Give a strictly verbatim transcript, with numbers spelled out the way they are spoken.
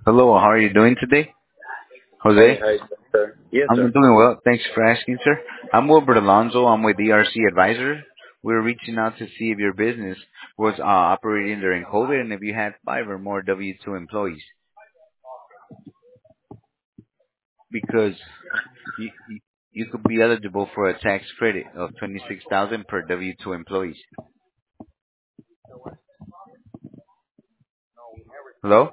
Hello, how are you doing today, Hey, Jose? how you doing, sir? Yes, I'm sir. doing well. Thanks for asking, sir. I'm Wilbert Alonso. I'm with E R C Advisor. We're reaching out to see if your business was uh, operating during COVID and if you had five or more W two employees, because you, you you could be eligible for a tax credit of twenty-six thousand per W two employees. Hello?